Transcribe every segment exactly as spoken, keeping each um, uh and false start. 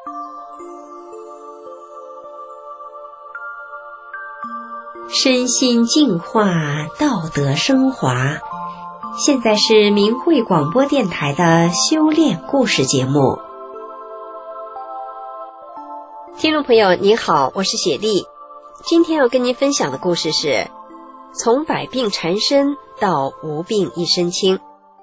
身心净化，道德升华。现在是明慧广播电台的修炼故事节目。 听众朋友您好，我是雪莉。今天要跟您分享的故事是从百病缠身到无病一身轻。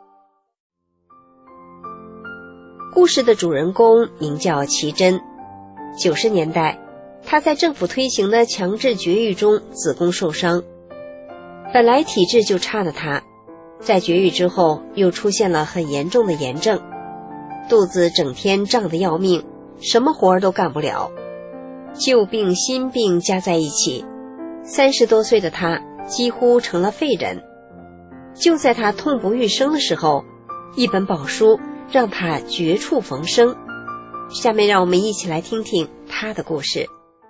故事的主人公名叫奇珍。九十年代，他在政府推行的强制绝育中子宫受伤，本来体质就差的他，在绝育之后又出现了很严重的炎症，肚子整天胀得要命，什么活儿都干不了。旧病新病加在一起，三十多岁的他几乎成了废人。就在他痛不欲生的时候，一本宝书让他绝处逢生。下面让我们一起来听听他的故事。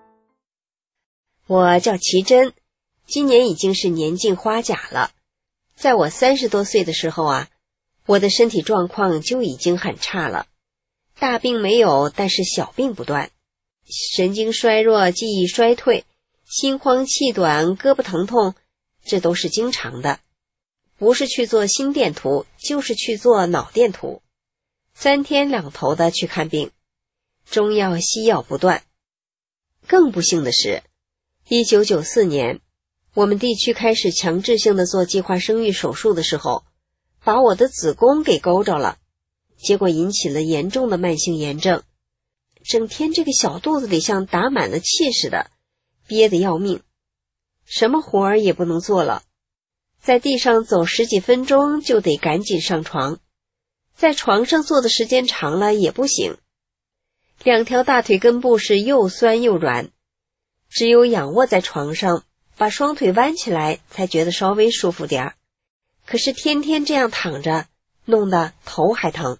我叫奇珍，今年已经是年近花甲了。在我三十多岁的时候啊，我的身体状况就已经很差了，大病没有，但是小病不断，神经衰弱、记忆衰退、心慌气短、胳膊疼痛，这都是经常的。不是去做心电图，就是去做脑电图，三天两头的去看病，中药西药不断。更不幸的是，一九九四年，我们地区开始强制性的做计划生育手术的时候，把我的子宫给勾着了，结果引起了严重的慢性炎症，整天这个小肚子里像打满了气似的，憋得要命，什么活儿也不能做了，在地上走十几分钟就得赶紧上床，在床上坐的时间长了也不行，两条大腿根部是又酸又软，只有仰卧在床上，把双腿弯起来才觉得稍微舒服点儿。可是天天这样躺着，弄得头还疼。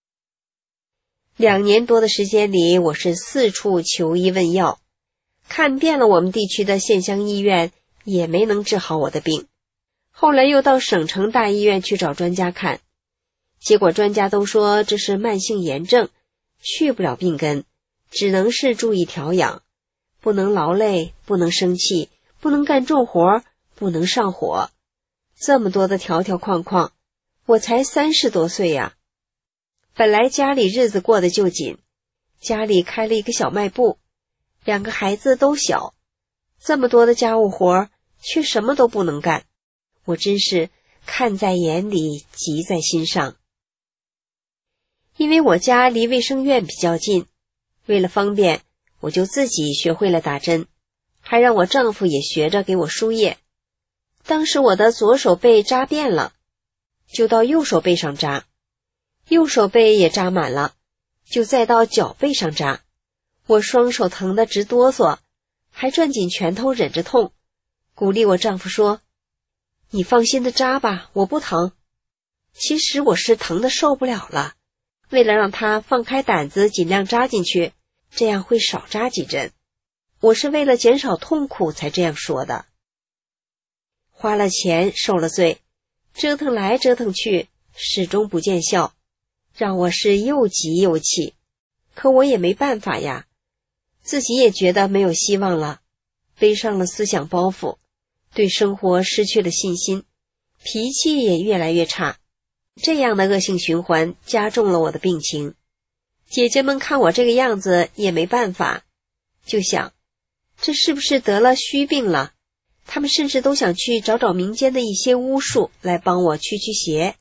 两年多的时间里，我是四处求医问药，看遍了我们地区的县乡医院，也没能治好我的病。后来又到省城大医院去找专家看，结果专家都说这是慢性炎症，去不了病根，只能是注意调养，不能劳累，不能生气，不能干重活，不能上火。这么多的条条框框，我才三十多岁呀。本来家里日子过得就紧，家里开了一个小卖部，两个孩子都小，这么多的家务活却什么都不能干，我真是看在眼里，急在心上。因为我家离卫生院比较近，为了方便，我就自己学会了打针，还让我丈夫也学着给我输液。当时我的左手背扎遍了，就到右手背上扎，右手背也扎满了，就再到脚背上扎。我双手疼得直哆嗦，还攥紧拳头忍着痛，鼓励我丈夫说：“你放心的扎吧，我不疼。”其实我是疼得受不了了，为了让他放开胆子尽量扎进去，这样会少扎几针。我是为了减少痛苦才这样说的。花了钱受了罪，折腾来折腾去，始终不见效，让我是又急又气。可我也没办法呀，自己也觉得没有希望了，背上了思想包袱，对生活失去了信心，脾气也越来越差。这样的恶性循环加重了我的病情。姐姐们看我这个样子也没办法，就想这是不是得了虚病了，他们甚至都想去找找民间的一些巫术来帮我驱驱邪。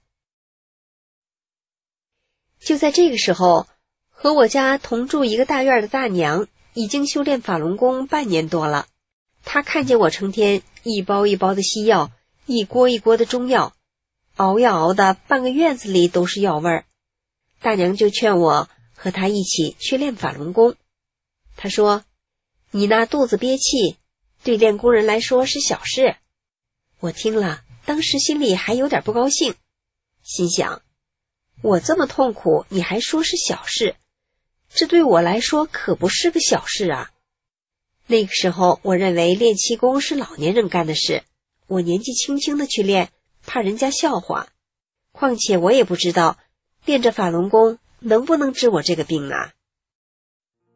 就在这个时候，和我家同住一个大院的大娘已经修炼法轮功半年多了，她看见我成天一包一包的西药，一锅一锅的中药，熬呀熬的半个院子里都是药味儿。大娘就劝我和她一起去练法轮功。她说：“你那肚子憋气，对练功人来说是小事。”我听了，当时心里还有点不高兴，心想，我这么痛苦，你还说是小事，这对我来说可不是个小事啊。那个时候我认为练气功是老年人干的事，我年纪轻轻的去练，怕人家笑话，况且我也不知道练着法轮功能不能治我这个病啊。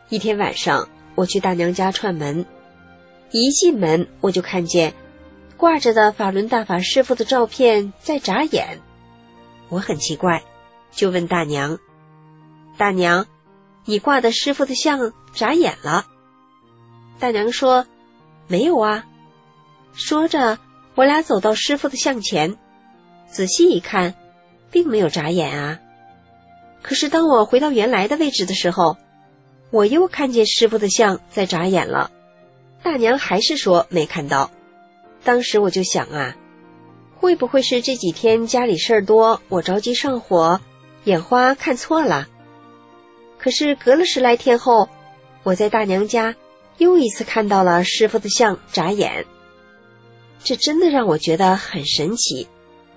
一天晚上，我去大娘家串门，一进门我就看见挂着的法轮大法师父的照片在眨眼。我很奇怪，就问大娘：大娘，你挂的师父的像眨眼了？大娘说：没有啊。说着，我俩走到师父的像前，仔细一看，并没有眨眼啊。可是当我回到原来的位置的时候，我又看见师父的像在眨眼了。大娘还是说没看到。当时我就想啊，会不会是这几天家里事儿多，我着急上火，眼花看错了？可是隔了十来天后，我在大娘家又一次看到了师父的像眨眼，这真的让我觉得很神奇。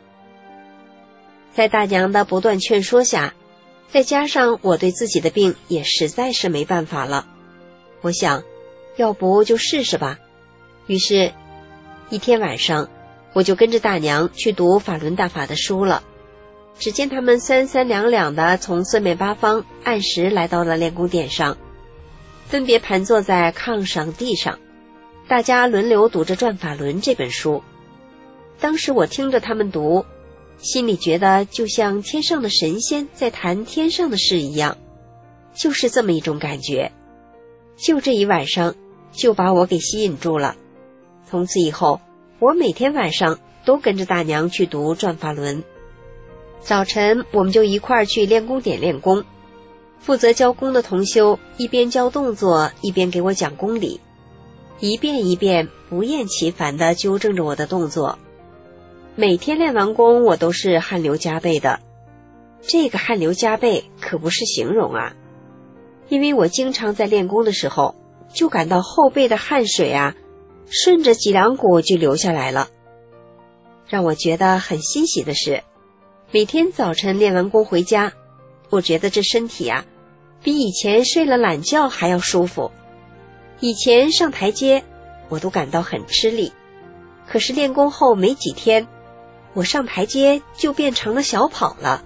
在大娘的不断劝说下，再加上我对自己的病也实在是没办法了，我想要不就试试吧。于是一天晚上，我就跟着大娘去读法轮大法的书了。只见他们三三两两的从四面八方按时来到了练功点上，分别盘坐在炕上地上，大家轮流读着《转法轮》这本书。当时我听着他们读，心里觉得就像天上的神仙在谈天上的事一样，就是这么一种感觉。就这一晚上就把我给吸引住了。从此以后，我每天晚上都跟着大娘去读《转法轮》。早晨我们就一块儿去练功点练功，负责教功的同修一边教动作一边给我讲功理，一遍一遍不厌其烦地纠正着我的动作。每天练完功我都是汗流浃背的，这个汗流浃背可不是形容啊，因为我经常在练功的时候就感到后背的汗水啊顺着脊梁骨就流下来了。让我觉得很欣喜的是，每天早晨练完功回家，我觉得这身体啊比以前睡了懒觉还要舒服。以前上台阶我都感到很吃力，可是练功后没几天，我上台阶就变成了小跑了。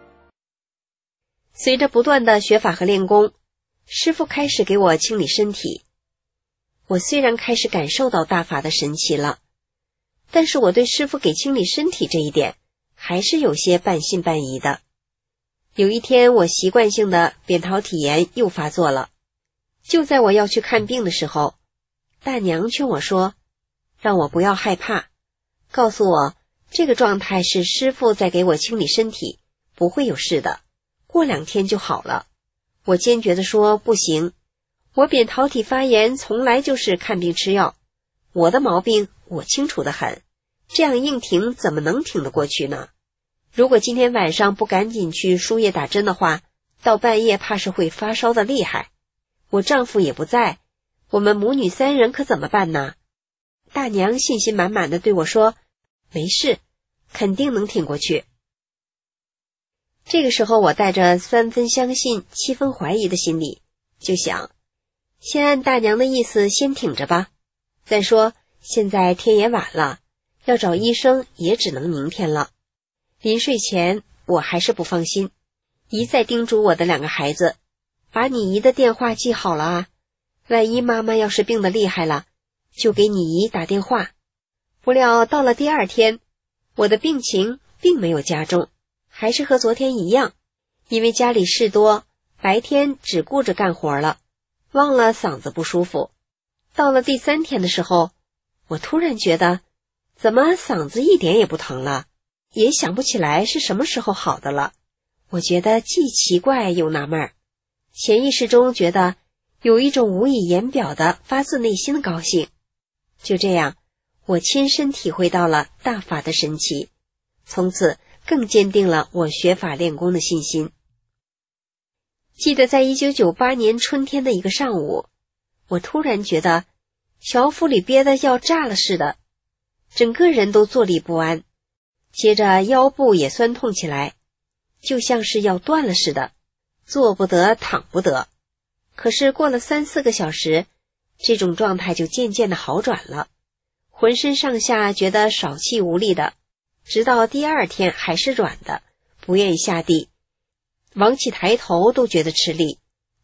随着不断的学法和练功，师父开始给我清理身体。我虽然开始感受到大法的神奇了，但是我对师父给清理身体这一点还是有些半信半疑的。有一天我习惯性的扁桃体炎又发作了，就在我要去看病的时候，大娘劝我说，让我不要害怕，告诉我这个状态是师父在给我清理身体，不会有事的，过两天就好了。我坚决地说不行，我扁桃体发炎从来就是看病吃药，我的毛病我清楚得很，这样硬挺怎么能挺得过去呢？如果今天晚上不赶紧去输液打针的话，到半夜怕是会发烧的厉害。我丈夫也不在，我们母女三人可怎么办呢？大娘信心满满的对我说，没事，肯定能挺过去。这个时候我带着三分相信七分怀疑的心理，就想先按大娘的意思先挺着吧，再说现在天也晚了，要找医生也只能明天了。临睡前我还是不放心，一再叮嘱我的两个孩子，把你姨的电话记好了啊，万一妈妈要是病得厉害了，就给你姨打电话。不料到了第二天，我的病情并没有加重，还是和昨天一样，因为家里事多，白天只顾着干活了，忘了嗓子不舒服。到了第三天的时候，我突然觉得怎么嗓子一点也不疼了，也想不起来是什么时候好的了。我觉得既奇怪又纳闷，潜意识中觉得有一种无以言表的发自内心的高兴。就这样，我亲身体会到了大法的神奇，从此更坚定了我学法练功的信心。记得在一九九八年春天的一个上午，我突然觉得小腹里憋得要炸了似的，整个人都坐立不安，接着腰部也酸痛起来，就像是要断了似的，坐不得躺不得。可是过了三四个小时，这种状态就渐渐的好转了，浑身上下觉得少气无力的，直到第二天还是软的，不愿意下地，往起抬头都觉得吃力，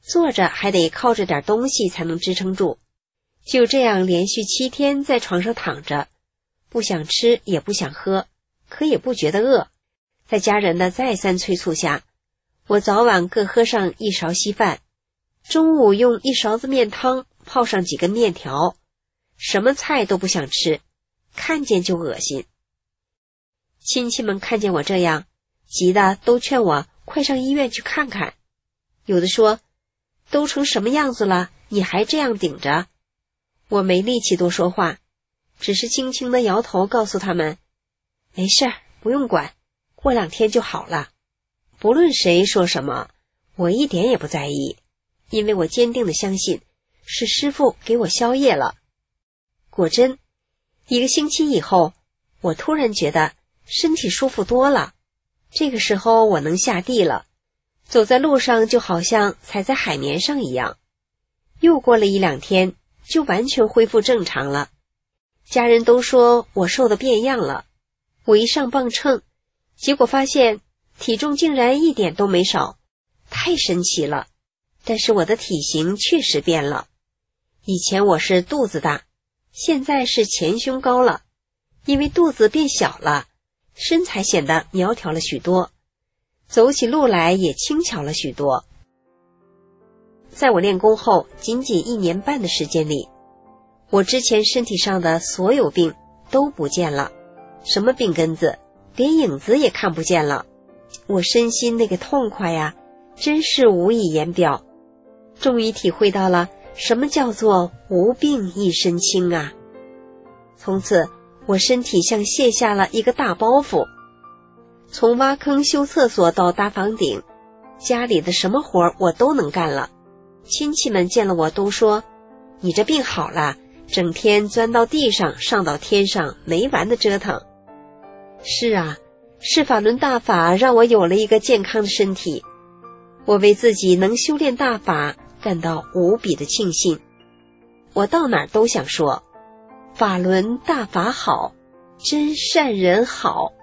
坐着还得靠着点东西才能支撑住。就这样连续七天在床上躺着，不想吃也不想喝，可也不觉得饿。在家人的再三催促下，我早晚各喝上一勺稀饭，中午用一勺子面汤泡上几根面条，什么菜都不想吃，看见就恶心。亲戚们看见我这样，急得都劝我快上医院去看看。有的说，都成什么样子了，你还这样顶着？我没力气多说话，只是轻轻地摇头告诉他们，没事儿，不用管，过两天就好了。不论谁说什么，我一点也不在意，因为我坚定地相信是师父给我宵夜了。果真，一个星期以后，我突然觉得身体舒服多了。这个时候我能下地了，走在路上就好像踩在海绵上一样。又过了一两天，就完全恢复正常了。家人都说我瘦得变样了。我一上磅秤，结果发现体重竟然一点都没少，太神奇了。但是我的体型确实变了。以前我是肚子大，现在是前胸高了，因为肚子变小了，身材显得苗条了许多，走起路来也轻巧了许多。在我练功后仅仅一年半的时间里，我之前身体上的所有病都不见了，什么病根子，连影子也看不见了。我身心那个痛快呀，真是无以言表。终于体会到了什么叫做无病一身轻啊！从此我身体像卸下了一个大包袱，从挖坑修厕所到搭房顶，家里的什么活我都能干了。亲戚们见了我都说，你这病好了，整天钻到地上上到天上，没完的折腾。是啊，是法轮大法让我有了一个健康的身体，我为自己能修炼大法感到无比的庆幸。我到哪儿都想说，法轮大法好，真善人好。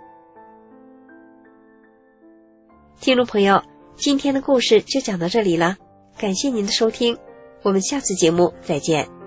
听众朋友，今天的故事就讲到这里了，感谢您的收听，我们下次节目再见。